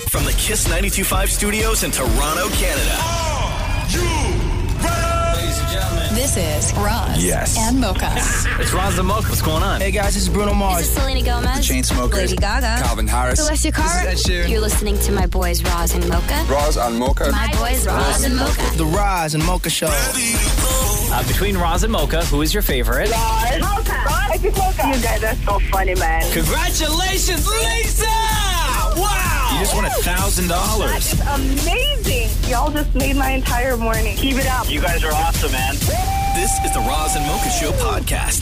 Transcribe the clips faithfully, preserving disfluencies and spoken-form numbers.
From the Kiss ninety-two point five studios in Toronto, Canada. Are you ready? Ladies and gentlemen. This is Roz Yes. and Mocha. It's Roz and Mocha. What's going on? Hey guys, this is Bruno Mars. This is Selena Gomez. The Chainsmokers. Lady Gaga. Calvin Harris. Celestia Cara. This is Ed Sheeran. You're listening to my boys Roz and Mocha. Roz and Mocha. My boys Roz and Mocha. The Roz and Mocha Show. Uh, between Roz and Mocha, who is your favorite? Mocha. Roz. Mocha. You guys are so funny, man. Congratulations, Lisa! Wow! You just won a thousand dollars. That is amazing. Y'all just made my entire morning. Keep it up. You guys are awesome, man. This is the Roz and Mocha Show podcast.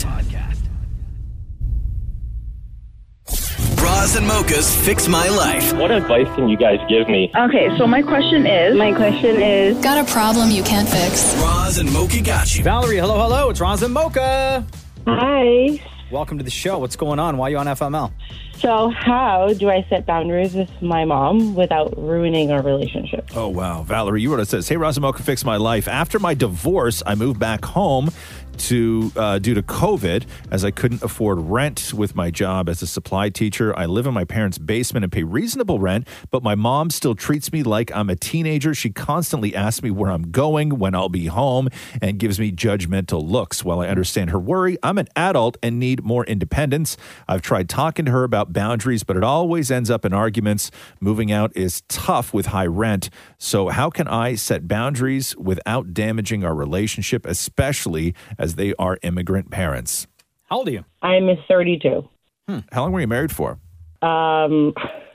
Roz and Mocha's Fix My Life. What advice can you guys give me? Okay, so my question is, my question is, Got a problem you can't fix? Roz and Mocha got you. Valerie, hello, hello. It's Roz and Mocha. hi. Welcome to the show. What's going on? Why are you on F M L? So how do I set boundaries with my mom without ruining our relationship? Oh, wow. Valerie, you wrote it says, hey, Roz and Mocha, fix my life. After my divorce, I moved back home to uh, due to COVID, as I couldn't afford rent with my job as a supply teacher. I live in my parents' basement and pay reasonable rent, but my mom still treats me like I'm a teenager. She constantly asks me where I'm going, when I'll be home, and gives me judgmental looks. While I understand her worry, I'm an adult and need more independence. I've tried talking to her about boundaries, but it always ends up in arguments. Moving out is tough with high rent. So how can I set boundaries without damaging our relationship, especially as they are immigrant parents? How old are you? I'm thirty-two. Hmm. How long were you married for? Um,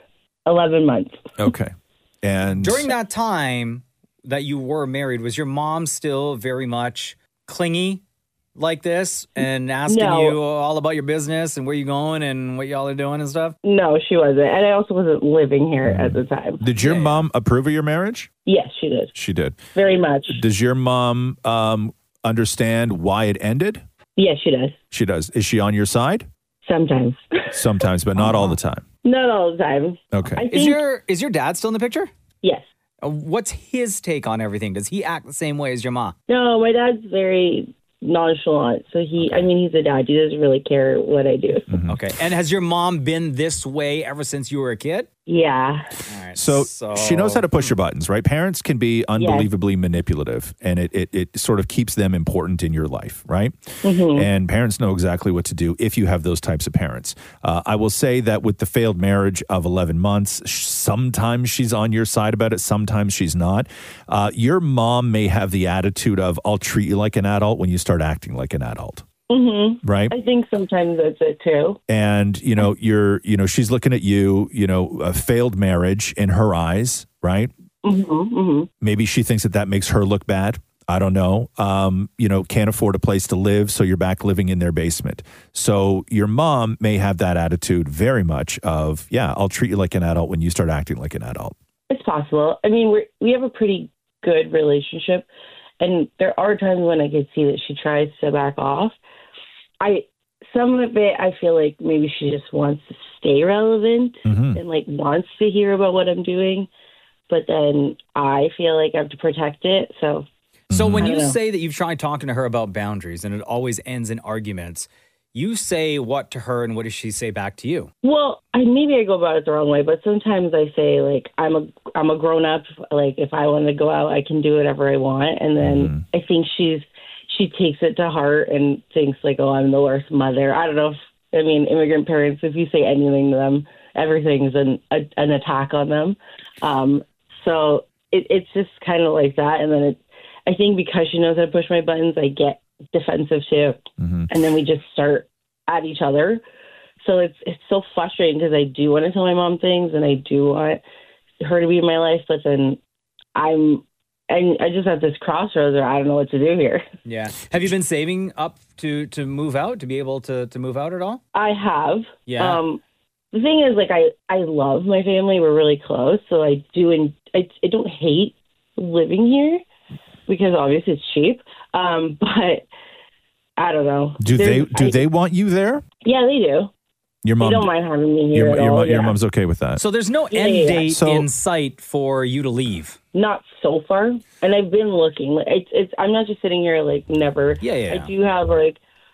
eleven months. Okay. And During that time that you were married, was your mom still very much clingy like this and asking No. you all about your business and where you're going and what y'all are doing and stuff? No, she wasn't. And I also wasn't living here at the time. Did your Yeah. mom approve of your marriage? Yes, she did. She did. Very much. Does your mom um, understand why it ended? Yes, she does. She does. Is she on your side? Sometimes. Sometimes, but not all the time. Not all the time. Okay. I think, Is your is your dad still in the picture? yes. Uh, What's his take on everything? Does he act the same way as your mom? No, my dad's very nonchalant. So he, I mean, he's a dad. He doesn't really care what I do. Okay. And has your mom been this way ever since you were a kid? Yeah. All right. So, she knows how to push your buttons, right? Parents can be unbelievably manipulative, and it, it, it sort of keeps them important in your life, right? Mm-hmm. And parents know exactly what to do if you have those types of parents. Uh, I will say that with the failed marriage of eleven months, sh- sometimes she's on your side about it, sometimes she's not. Uh, your mom may have the attitude of, I'll treat you like an adult when you start acting like an adult. Mm-hmm. Right. I think sometimes that's it too. And, you know, you're, you know, she's looking at you, you know, a failed marriage in her eyes, right? Mm-hmm. Mm-hmm. Maybe she thinks that that makes her look bad. I don't know. Um, you know, can't afford a place to live, so you're back living in their basement. So your mom may have that attitude very much of, yeah, I'll treat you like an adult when you start acting like an adult. It's possible. I mean, we we have a pretty good relationship, and there are times when I could see that she tries to back off. I some of it I feel like maybe she just wants to stay relevant Mhm. and like wants to hear about what I'm doing, but then I feel like I have to protect it. So So when I you don't know. say that you've tried talking to her about boundaries and it always ends in arguments, you say what to her and what does she say back to you? Well, I maybe I go about it the wrong way, but sometimes I say like I'm a I'm a grown up. Like if I want to go out, I can do whatever I want, and then I think she's she takes it to heart and thinks like, oh, I'm the worst mother. I don't know. If, I mean, immigrant parents, if you say anything to them, everything's an a, an attack on them. Um, so it, it's just kind of like that, and then it. I think because she knows how to push my buttons, I get defensive too, Mhm. and then we just start at each other. So it's it's so frustrating because I do want to tell my mom things and I do want her to be in my life, but then I'm and I just have this crossroads where I don't know what to do here. Yeah. Have you been saving up to to move out, to be able to to move out at all? I have. Yeah. Um, the thing is, like, I I love my family. We're really close, so I do, and I I don't hate living here because obviously it's cheap. Um, but I don't know. Do they There's- do I- they want you there? Yeah, they do. Your mom They don't mind having me here Your, at your, all. mo- your yeah. mom's okay with that. So there's no Yeah, end yeah, yeah. date So- in sight for you to leave. Not so far, and I've been looking. Like, It's, it's. I'm not just sitting here like never. Yeah, yeah, I yeah. do have like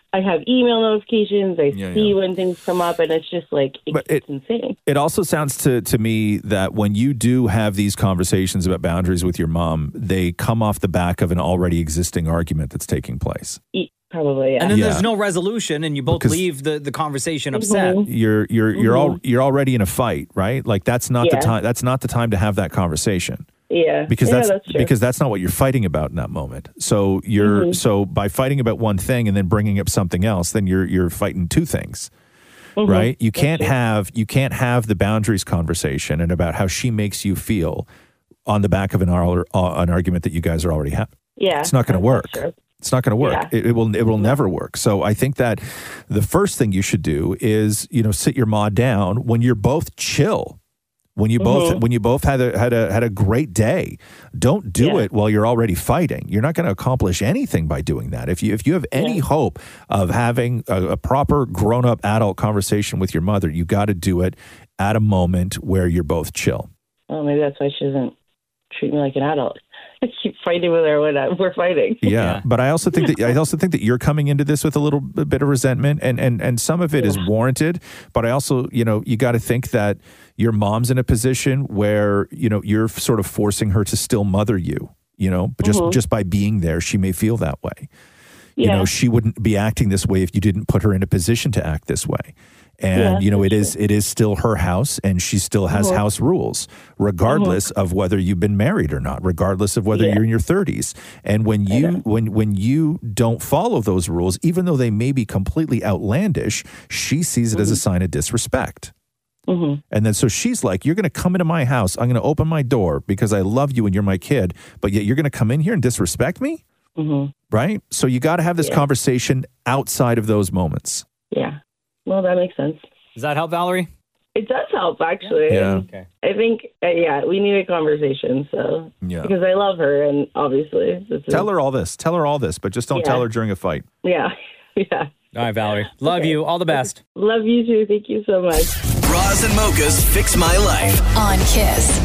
I have email notifications. I Yeah, see yeah. when things come up, and it's just like it's, But it- it's insane. It also sounds to, to me that when you do have these conversations about boundaries with your mom, they come off the back of an already existing argument that's taking place. E- Probably, yeah. And then Yeah. there's no resolution, and you both Because- leave the, the conversation upset. Mhm. You're you're you're Mhm. all you're already in a fight, right? Like that's not the Yeah. time. That's not the time to have that conversation. Yeah, because yeah, that's, that's true. because that's not what you're fighting about in that moment. So you're Mhm. so by fighting about one thing and then bringing up something else, then you're you're fighting two things, Mhm. right? You That's can't true. have you can't have the boundaries conversation and about how she makes you feel on the back of an ar- uh, an argument that you guys are already having. Yeah, It's not going to that's work. true. It's not going to work. Yeah. It, it will. It will never work. So I think that the first thing you should do is, you know, sit your ma down when you're both chill, when you both Mhm. when you both had a had a had a great day. Don't do Yeah. it while you're already fighting. You're not going to accomplish anything by doing that. If you if you have any Yeah. hope of having a, a proper grown up adult conversation with your mother, you got to do it at a moment where you're both chill. Oh, maybe that's why she doesn't treat me like an adult. I keep fighting with her when I, we're fighting. Yeah, but I also think that I also think that you're coming into this with a little bit of resentment, and and and some of it is warranted. But I also, you know, you got to think that your mom's in a position where you know you're sort of forcing her to still mother you. You know, but just Mhm. just by being there, she may feel that way. You Yeah. know, she wouldn't be acting this way if you didn't put her in a position to act this way. And Yeah, you know, it that's is it is still her house, and she still has Mhm. house rules, regardless of whether you've been married or not, regardless of whether Yeah. you're in your thirties. And when you when when you don't follow those rules, even though they may be completely outlandish, she sees it as a sign of disrespect. Mm-hmm. And then so she's like, "You're going to come into my house. I'm going to open my door because I love you and you're my kid, but yet you're going to come in here and disrespect me?" Mm-hmm. Right? So you got to have this Yeah. conversation outside of those moments. Yeah. Well, that makes sense. Does that help, Valerie? It does help, actually. Yeah. And Okay. I think, uh, yeah, we need a conversation. So Yeah. because I love her, and obviously, this is, Tell her all this. Tell her all this, but just don't Yeah. tell her during a fight. Yeah, yeah. All right, Valerie. Love Okay. you. All the best. Love you too. Thank you so much. Roz and Mocha's Fix My Life. On Kiss.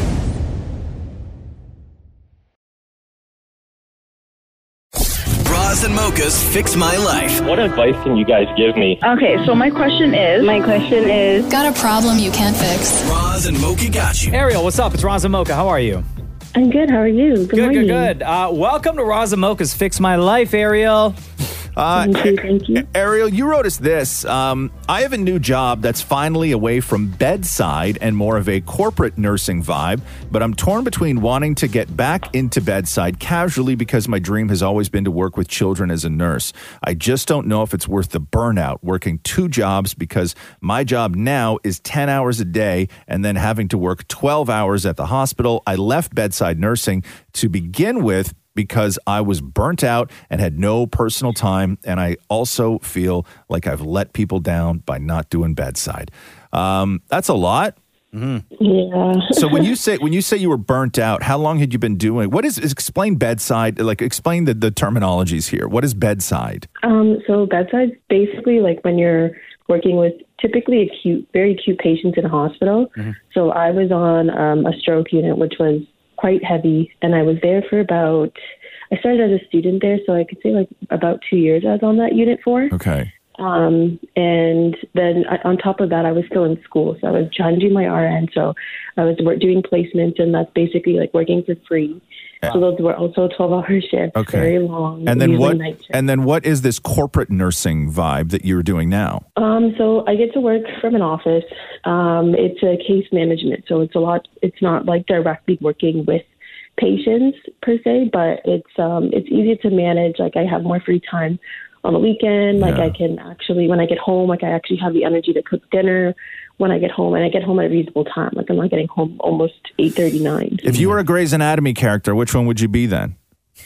Roz and Mocha's Fix My Life. What advice can you guys give me? Okay, so my question is, My question is, Got a problem you can't fix? Roz and Mocha got you. Ariel, what's up? It's Roz and Mocha. How are you? I'm good. How are you? Good, Good, morning. good, good. Uh, welcome to Roz and Mocha's Fix My Life, Ariel. Uh, Thank you. Thank you. Ariel, you wrote us this. Um, I have a new job that's finally away from bedside and more of a corporate nursing vibe, but I'm torn between wanting to get back into bedside casually because my dream has always been to work with children as a nurse. I just don't know if it's worth the burnout working two jobs because my job now is ten hours a day and then having to work twelve hours at the hospital. I left bedside nursing to begin with because I was burnt out and had no personal time. And I also feel like I've let people down by not doing bedside. Um, that's a lot. Yeah. So when you say when you say you were burnt out, how long had you been doing? What is, is explain bedside? Like explain the, the terminologies here. What is bedside? Um, so bedside's basically like when you're working with typically acute, very acute patients in a hospital. Mm-hmm. So I was on um, a stroke unit, which was quite heavy, and I was there for about, I started as a student there, so I could say like about two years I was on that unit for. Okay. Um, and then I, on top of that, I was still in school, so I was trying to do my R N, so I was work, doing placements, and that's basically like working for free. So those were also twelve-hour shifts, Okay. very long. And then usually what? night shifts. And then what is this corporate nursing vibe that you're doing now? Um, so I get to work from an office. Um, it's a case management, so it's a lot. It's not like directly working with patients per se, but it's um, it's easier to manage. Like I have more free time on the weekend. Like Yeah. I can actually, when I get home, like I actually have the energy to cook dinner when I get home, and I get home at a reasonable time. Like I'm not getting home almost eight thirty nine. If you were a Grey's Anatomy character, which one would you be then?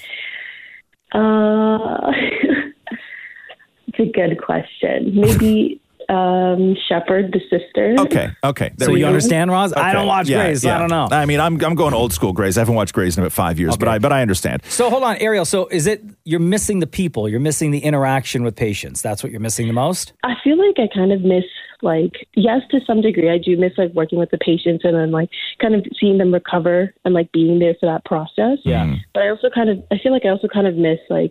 Uh, it's a good question. Maybe um, Shepherd, the sister. Okay, okay. There So we you go. understand, Roz? I Okay. don't watch Yeah, Grey's, so yeah. I don't know. I mean, I'm I'm going old school Grey's. I haven't watched Grey's in about five years, but Okay. I but I understand. So hold on, Ariel. So is it you're missing the people? You're missing the interaction with patients. That's what you're missing the most? I feel like I kind of miss, like, yes, to some degree, I do miss, like, working with the patients and then, like, kind of seeing them recover and, like, being there for that process. Yeah. But I also kind of, I feel like I also kind of miss, like,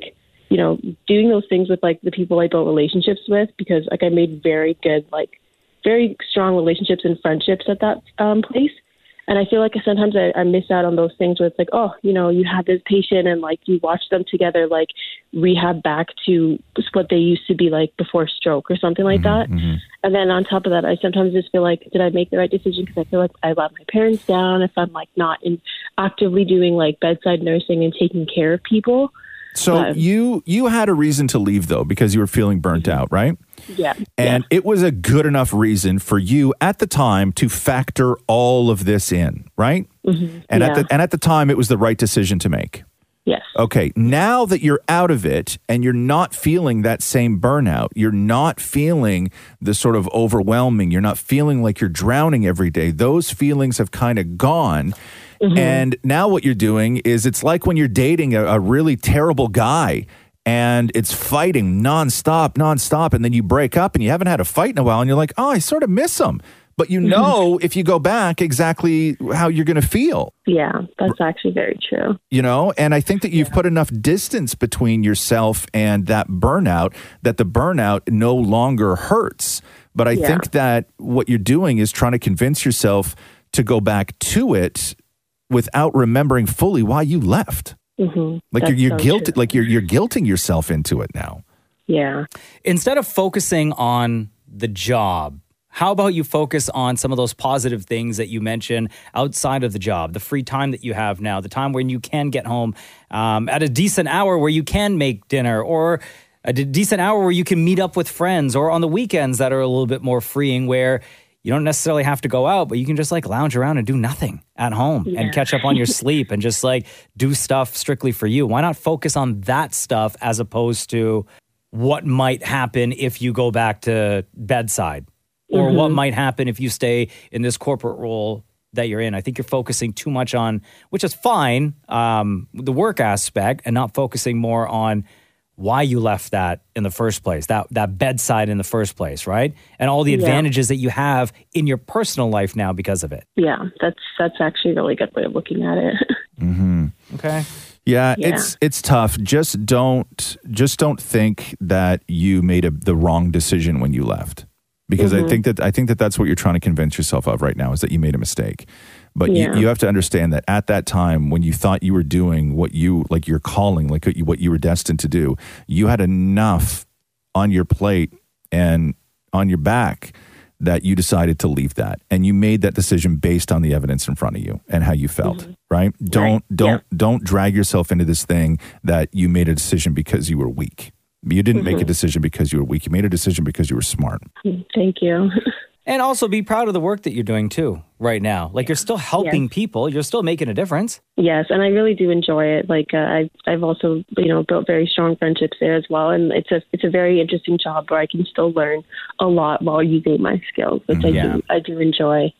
you know, doing those things with like the people I built relationships with, because like I made very good, like very strong relationships and friendships at that um, place. And I feel like sometimes I, I miss out on those things where it's like, oh, you know, you have this patient and like you watch them together, like rehab back to what they used to be like before stroke or something like Mm-hmm, that. And then on top of that, I sometimes just feel like, did I make the right decision? Because I feel like I let my parents down if I'm like not in actively doing like bedside nursing and taking care of people. So But- you you had a reason to leave, though, because you were feeling burnt out, right? Yeah. And it was a good enough reason for you at the time to factor all of this in, right? Mhm. And Yeah. at the and at the time, it was the right decision to make. Yes. Okay, now that you're out of it and you're not feeling that same burnout, you're not feeling the sort of overwhelming, you're not feeling like you're drowning every day. Those feelings have kind of gone. Mm-hmm. And now what you're doing is it's like when you're dating a, a really terrible guy and it's fighting nonstop, nonstop, and then you break up and you haven't had a fight in a while and you're like, oh, I sort of miss him. But you know, if you go back, exactly how you're going to feel. Yeah, that's actually very true. You know, and I think that you've put enough distance between yourself and that burnout that the burnout no longer hurts. But I Yeah. think that what you're doing is trying to convince yourself to go back to it without remembering fully why you left. Mm-hmm. Like That's you're, you're so guilt, true. like you're you're guilting yourself into it now. Yeah. Instead of focusing on the job, how about you focus on some of those positive things that you mentioned outside of the job, the free time that you have now, the time when you can get home um, at a decent hour where you can make dinner, or a d- decent hour where you can meet up with friends, or on the weekends that are a little bit more freeing where you don't necessarily have to go out, but you can just like lounge around and do nothing at home Yeah. and catch up on your sleep and just like do stuff strictly for you. Why not focus on that stuff as opposed to what might happen if you go back to bedside, or Mhm. what might happen if you stay in this corporate role that you're in? I think you're focusing too much on, which is fine, um, the work aspect, and not focusing more on why you left that in the first place, that that bedside in the first place, right? And all the Yeah. advantages that you have in your personal life now because of it. Yeah, that's that's actually a really good way of looking at it. Mm-hmm. Okay. Yeah, Yeah. it's it's tough. Just don't just don't think that you made a, the wrong decision when you left, because I Mhm. think that I think that that's what you're trying to convince yourself of right now, is that you made a mistake. But Yeah. you, you have to understand that at that time, when you thought you were doing what you like, your calling, like what you, what you were destined to do, you had enough on your plate and on your back that you decided to leave that, and you made that decision based on the evidence in front of you and how you felt. Right? Don't don't don't drag yourself into this thing that you made a decision because you were weak. You didn't make a Mhm. decision because you were weak. You made a decision because you were smart. Thank you. And also be proud of the work that you're doing too right now. Like you're still helping people. You're still making a difference. Yes, and I really do enjoy it. Like uh, I've I've also you know built very strong friendships there as well, and it's a it's a very interesting job where I can still learn a lot while using my skills, which I Yeah. do I do enjoy.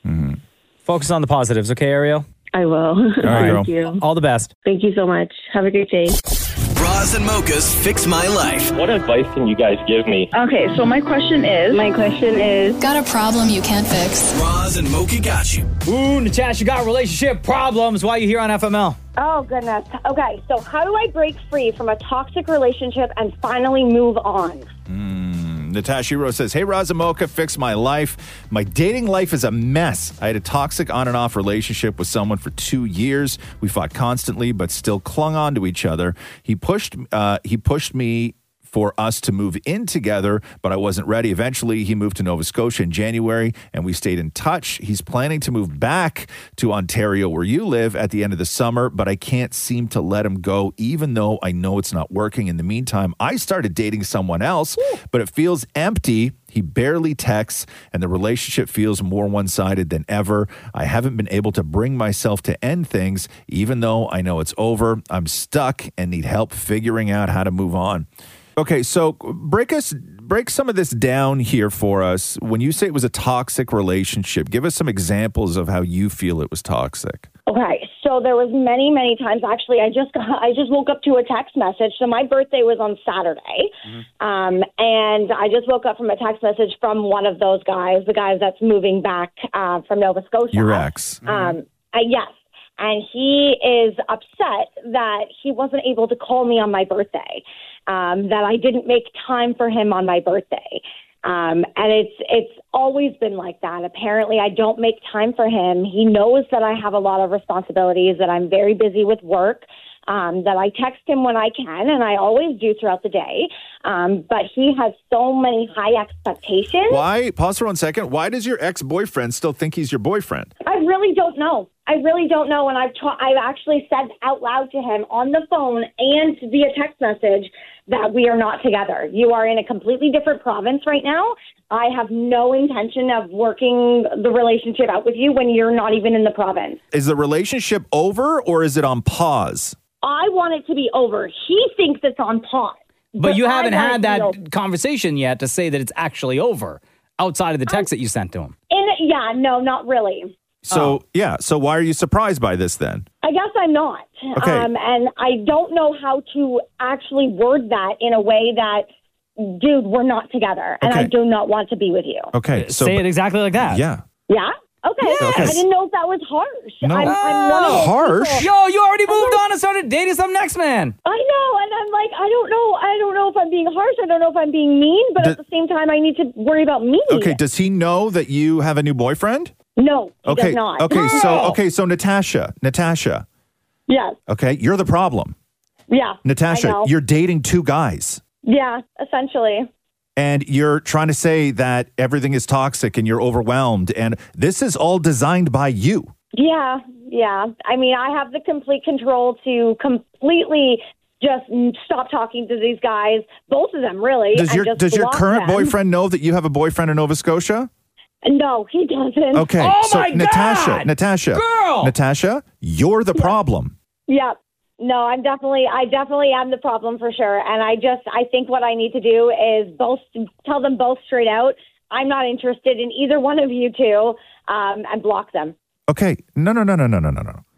Focus on the positives, okay, Ariel? I will. right, Thank girl. you. All the best. Thank you so much. Have a great day. Roz and Mocha's Fix My Life. What advice can you guys give me? Okay, so my question is... My question is... Got a problem you can't fix? Roz and Mocha got you. Ooh, Natasha, got relationship problems. Why are you here on F M L? Oh, goodness. Okay, so how do I break free from a toxic relationship and finally move on? Natasha Rose says, hey, Razamoka, fix my life. My dating life is a mess. I had a toxic on and off relationship with someone for two years. We fought constantly, but still clung on to each other. He pushed, uh, he pushed me for us to move in together, but I wasn't ready. Eventually, he moved to Nova Scotia in January, and we stayed in touch. He's planning to move back to Ontario, where you live, at the end of the summer, but I can't seem to let him go, even though I know it's not working. In the meantime, I started dating someone else, but it feels empty. He barely texts, and the relationship feels more one-sided than ever. I haven't been able to bring myself to end things, even though I know it's over. I'm stuck and need help figuring out how to move on. Okay, so break us break some of this down here for us. When you say it was a toxic relationship, give us some examples of how you feel it was toxic. Okay, so there was many, many times. Actually, I just got, I just woke up to a text message. So my birthday was on Saturday, um, and I just woke up from a text message from one of those guys, the guys that's moving back uh, from Nova Scotia. Your ex. Um, uh, yes. and he is upset that he wasn't able to call me on my birthday, um, that I didn't make time for him on my birthday. Um, and it's it's always been like that. Apparently, I don't make time for him. He knows that I have a lot of responsibilities, that I'm very busy with work, um, that I text him when I can, and I always do throughout the day. Um, but he has so many high expectations. Why? Pause for one second. Why does your ex-boyfriend still think he's your boyfriend? I really don't know. I really don't know. And I've ta- I've actually said out loud to him on the phone and via text message that we are not together. You are in a completely different province right now. I have no intention of working the relationship out with you when you're not even in the province. Is the relationship over or is it on pause? I want it to be over. He thinks it's on pause. But, But you I haven't want it had to be that over. conversation yet to say that it's actually over outside of the text that you sent to him. In, yeah, no, not really. So, yeah. So why are you surprised by this then? I guess I'm not. Okay. Um, and I don't know how to actually word that in a way that, dude, we're not together. And I Okay. do not want to be with you. Okay. So, Say it exactly like that. yeah. Yeah? Okay. Yes. I didn't know if that was harsh. No. I'm, I'm one of those Harsh? people- Yo, you already moved on and started dating some next man. I know, and I'm like, I don't know. I don't know if I'm being harsh. I don't know if I'm being mean, but D- at the same time, I need to worry about me. Okay. Does he know that you have a new boyfriend? No, he Okay. does not. Okay. So, okay. So, Natasha, Natasha, Yes. okay. You're the problem. Yeah. I Natasha, know. you're dating two guys. Yeah, essentially. And you're trying to say that everything is toxic and you're overwhelmed. And this is all designed by you. Yeah, yeah. I mean, I have the complete control to completely just stop talking to these guys, both of them, really. Does and your just does your block current them. boyfriend know that you have a boyfriend in Nova Scotia? No, he doesn't. Okay. Oh so my Natasha, God! Natasha, Girl! Natasha, you're the problem. Yeah. No, I'm definitely, I definitely am the problem for sure. And I just, I think what I need to do is both tell them both straight out, I'm not interested in either one of you two, um, and block them. Okay. No, no, no, no, no, no, no, no.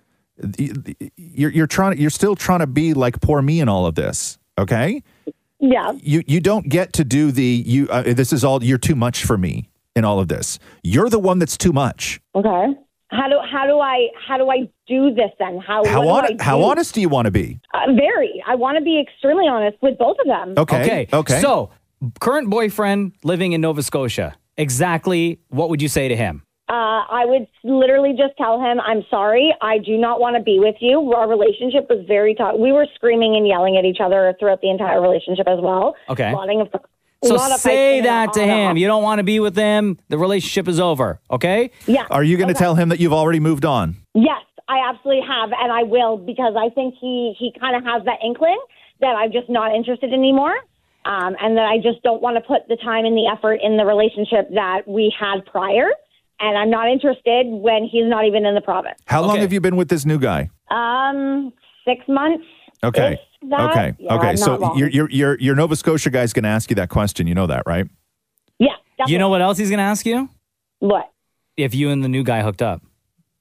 You're you're trying. You're still trying to be like poor me in all of this. Okay. Yeah. You you don't get to do the you. Uh, this is all. You're too much for me in all of this. You're the one that's too much. Okay. How do how do I how do I do this then? How How what do on, I how do? honest do you want to be? Uh, very. I want to be extremely honest with both of them. Okay. Okay. Okay. So, current boyfriend living in Nova Scotia. Exactly what would you say to him? Uh, I would literally just tell him, I'm sorry, I do not want to be with you. Our relationship was very tough. We were screaming and yelling at each other throughout the entire relationship as well. Okay. A lot of, a So lot of say fighting that to on and him. off. You don't want to be with him. The relationship is over. Okay. Yeah. Are you going to Okay. tell him that you've already moved on? Yes, I absolutely have, and I will, because I think he, he kind of has that inkling that I'm just not interested anymore, um, and that I just don't want to put the time and the effort in the relationship that we had prior, and I'm not interested when he's not even in the province. How long Okay. have you been with this new guy? Um, six months. Okay. If that. Okay. Yeah, okay. not So long. your your your your Nova Scotia guy's going to ask you that question. You know that, right? Yeah, definitely. You know what else he's going to ask you? What? If you and the new guy hooked up.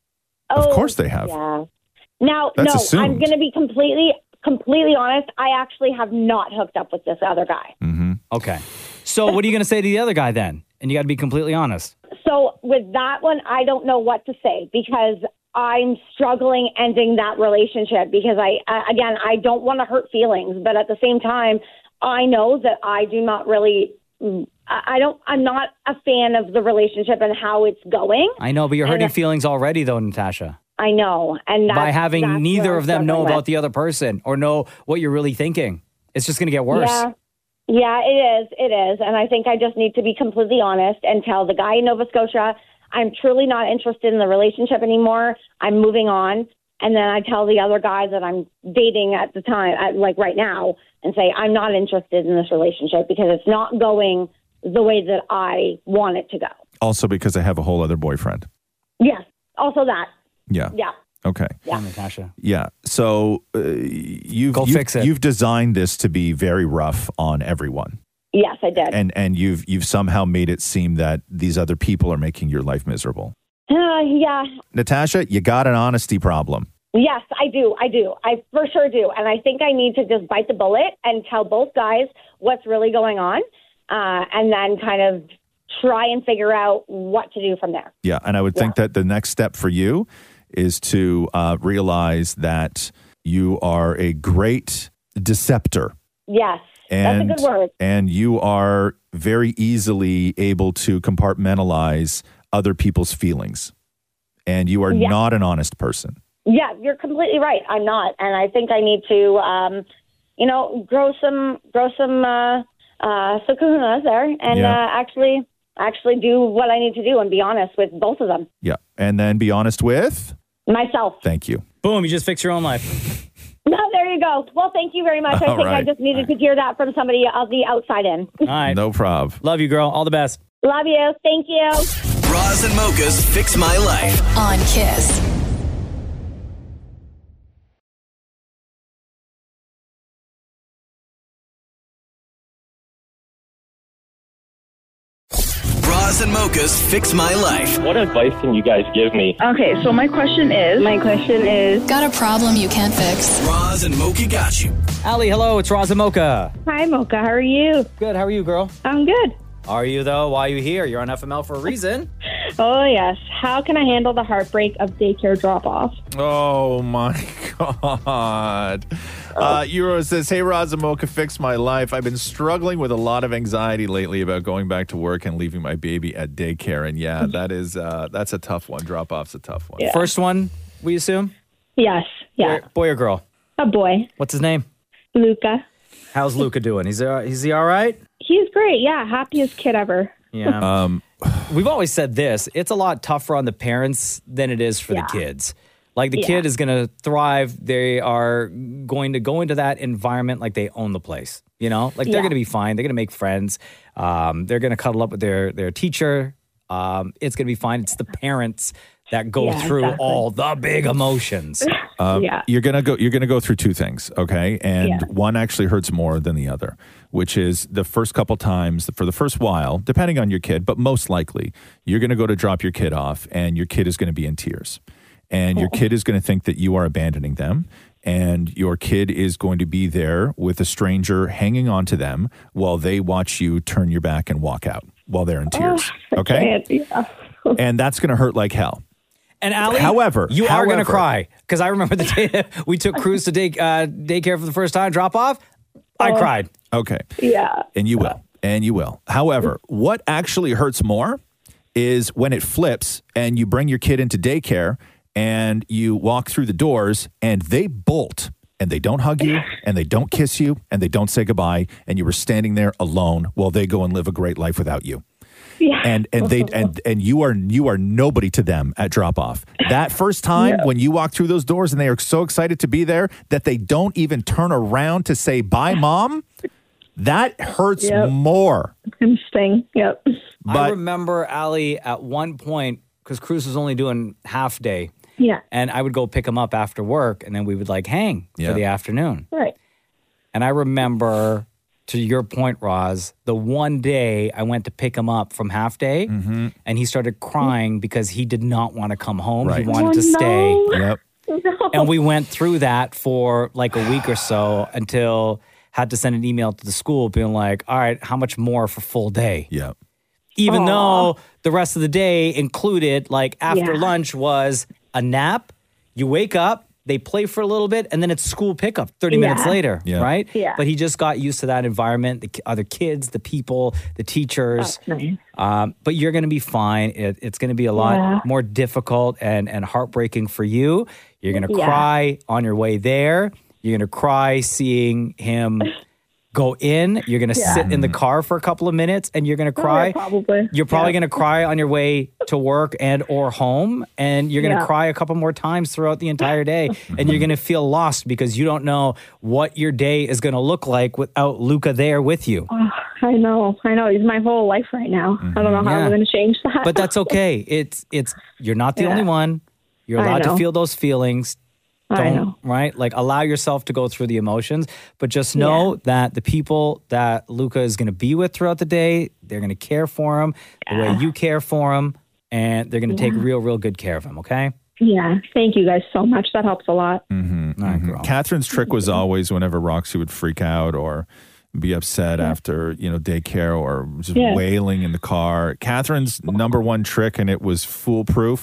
Of Oh, course they have. Yeah. Now, That's no, assumed. I'm going to be completely, completely honest. I actually have not hooked up with this other guy. Mm-hmm. Okay. So what are you going to say to the other guy then? And you got to be completely honest. So with that one, I don't know what to say because I'm struggling ending that relationship because I, I again, I don't want to hurt feelings, but at the same time, I know that I do not really, I I don't, I'm not a fan of the relationship and how it's going. I know, but you're hurting And- feelings already though, Natasha. I know. And that's, By having that's neither what of I'm them know struggling about with. the other person or know what you're really thinking. It's just going to get worse. Yeah. Yeah, it is. It is. And I think I just need to be completely honest and tell the guy in Nova Scotia, I'm truly not interested in the relationship anymore. I'm moving on. And then I tell the other guy that I'm dating at the time, at, like right now, and say, I'm not interested in this relationship because it's not going the way that I want it to go. Also because I have a whole other boyfriend. Yes. Also that. Yeah. Yeah. Okay. Yeah, Natasha. Yeah. So uh, you've Go you've, fix it. you've designed this to be very rough on everyone, Yes, I did. and and you've you've somehow made it seem that these other people are making your life miserable. Uh, yeah. Natasha, you got an honesty problem. Yes, I do. I do. I for sure do. And I think I need to just bite the bullet and tell both guys what's really going on, uh, and then kind of try and figure out what to do from there. Yeah, and I would think that the next step for you is to uh, realize that you are a great deceptor. Yes, And, that's a good word. and you are very easily able to compartmentalize other people's feelings. And you are Yeah. not an honest person. Yeah, you're completely right. I'm not, and I think I need to, um, you know, grow some, grow some, uh, uh, some kahunas there, and Yeah. uh, actually, actually do what I need to do and be honest with both of them. Yeah. And then be honest with? Myself. Thank you. Boom, you just fix your own life. No, there you go. Well, thank you very much. I All think I right. just needed to hear that from somebody of the outside in. All right. No problem. Love you, girl. All the best. Love you. Thank you. Roz and Mocha's Fix My Life. On Kiss. Roz and Mocha's Fix My Life. What advice can you guys give me? Okay, so my question is, my question is, Got a problem you can't fix? Roz and Mocha got you. Allie, hello. It's Roz and Mocha. hi Mocha, how are you? Good. How are you, girl? I'm good. Are you, though? Why are you here? You're on F M L for a reason. Oh yes, how can I handle the heartbreak of daycare drop-off? Oh, my God. Uh, Euro says, hey, Roz and Mocha, fix my life. I've been struggling with a lot of anxiety lately about going back to work and leaving my baby at daycare. And yeah, that is, uh, that's a tough one. Drop-off's a tough one. Yeah. First one, we assume? Yes, yeah, Boy, boy or girl? a boy, What's his name? Luca. How's Luca doing? He's, uh, is he all right? He's great, yeah, happiest kid ever. Yeah. Um, We've always said this. It's a lot tougher on the parents than it is for Yeah. the kids. Like the Yeah. kid is going to thrive. They are going to go into that environment like they own the place. You know, like they're Yeah. going to be fine. They're going to make friends. Um, they're going to cuddle up with their their teacher. Um, it's going to be fine. It's the parents that go Yeah, through exactly. all the big emotions. Um, Yeah. You're gonna go. You're gonna go through two things, okay? And Yeah. one actually hurts more than the other, which is the first couple times for the first while, depending on your kid, but most likely you're gonna go to drop your kid off, and your kid is gonna be in tears, and your kid is gonna think that you are abandoning them, and your kid is going to be there with a stranger hanging on to them while they watch you turn your back and walk out while they're in tears. I Okay, can't, yeah. and that's gonna hurt like hell. And Allie, However- you are going to however- cry because I remember the day that we took Cruz to day, uh, daycare for the first time, drop off. I cried. Okay. Yeah. And you will. And you will. However, what actually hurts more is when it flips and you bring your kid into daycare and you walk through the doors and they bolt and they don't hug you and they don't kiss you and they don't say goodbye and you were standing there alone while they go and live a great life without you. Yeah. And and they and and you are you are nobody to them at drop off. That first time Yeah. when you walk through those doors and they are so excited to be there that they don't even turn around to say bye, mom. That hurts Yep. more. Him sting. Yep. I But remember Allie at one point because Cruz was only doing half day, Yeah. and I would go pick him up after work, and then we would like hang Yeah. for the afternoon. Right. And I remember, to your point, Roz, the one day I went to pick him up from half day, and he started crying because he did not want to come home. Right. He wanted Oh, to stay. no. yep. No. And we went through that for like a week or so until had to send an email to the school being like, all right, how much more for full day? Yep. Even Aw. though the rest of the day included, like after Yeah. lunch was a nap, you wake up, they play for a little bit, and then it's school pickup thirty minutes Yeah. later, Yeah. right? Yeah. But he just got used to that environment, the ki- other kids, the people, the teachers. That's nice. Um, but you're going to be fine. It, it's going to be a lot Yeah. more difficult and, and heartbreaking for you. You're going to Yeah. cry on your way there. You're going to cry seeing him go in. You're going to Yeah. sit in the car for a couple of minutes, and you're going to Oh, cry. yeah, probably. You're probably Yeah. going to cry on your way to work and or home, and you're going to Yeah. cry a couple more times throughout the entire day, and you're going to feel lost because you don't know what your day is going to look like without Luca there with you. Oh, I know. I know. He's my whole life right now. I don't know how Yeah. I'm going to change that. But that's okay. It's it's you're not the Yeah. only one. You're I allowed to know. feel those feelings. I Don't know. right? Like allow yourself to go through the emotions, but just know that the people that Luca is going to be with throughout the day, they're going to care for him the way you care for him, and they're going to take Yeah. real, real good care of him. Okay. Yeah. Thank you guys so much. That helps a lot. Mm-hmm, All right, mm-hmm. girl. Catherine's trick was always whenever Roxy would freak out or be upset after, you know, daycare or just Yeah. wailing in the car. Catherine's number one trick, and it was foolproof,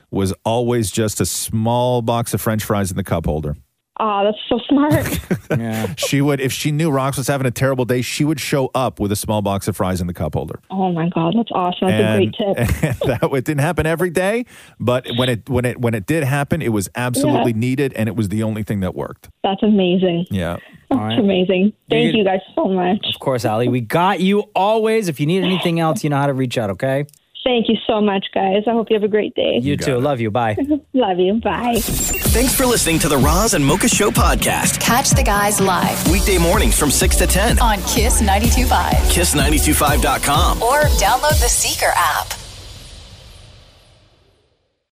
was always just a small box of French fries in the cup holder. Oh, that's so smart. Yeah. She would, if she knew Rox was having a terrible day, she would show up with a small box of fries in the cup holder. Oh my God, that's awesome. That's and, a great tip. and that it didn't happen every day, but when it when it when it did happen, it was absolutely Yeah. needed, and it was the only thing that worked. That's amazing. Yeah. That's right. amazing. Thank You- you guys so much. Of course, Allie. We got you always. If you need anything else, you know how to reach out, okay? Thank you so much, guys. I hope you have a great day. You, too. Love you. Bye. Love you. Bye. Thanks for listening to the Roz and Mocha Show podcast. Catch the guys live Weekday mornings from six to ten. on Kiss ninety-two point five kiss nine two five dot com. or download the Seeker app.